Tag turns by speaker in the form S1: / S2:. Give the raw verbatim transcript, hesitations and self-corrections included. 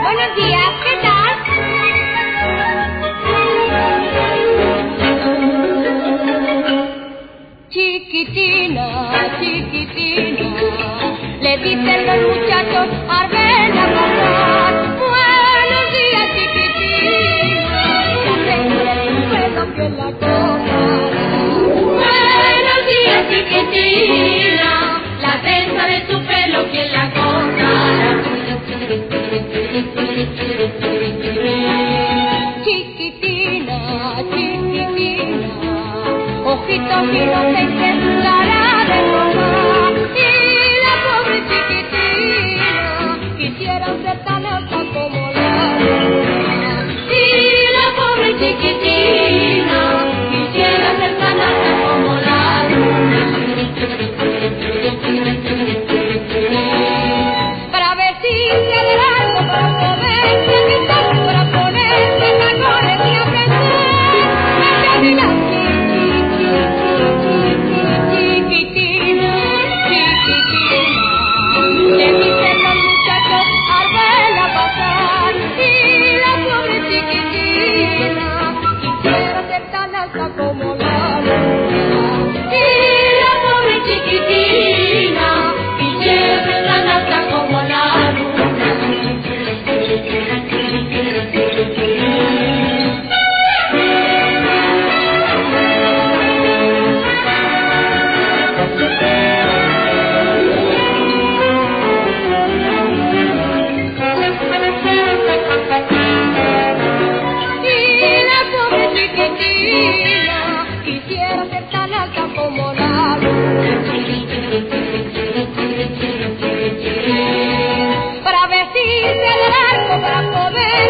S1: Buenos días, ¿qué tal? Chiquitina, chiquitina, le dicen los muchachos a ven a pasar. Buenos días, chiquitina, la tengo en el pelo que la cosa. Buenos días, chiquitina, la trenza de tu pelo que la cosa. Chiquitina, chiquitina, ojitos inocentes, cara de mamá. Y la pobre chiquitina quisiera ser tan alta como la luna. Y la pobre chiquitina quisiera ser tan alta como la luna. Para vestirse de largo, para poderse quitar, para ponerse tacones y aprender a caminar. Chiquitina, chiquitina, le dicen los muchachos a verla pasar. Y la pobre chiquitina quisiera ser tan alta como la luna. Y la pobre chiquitina quisiera ser tan alta como la luna. Y la pobre chiquitina quisiera ser tan alta como la luna. Para vestirse de largo, para poder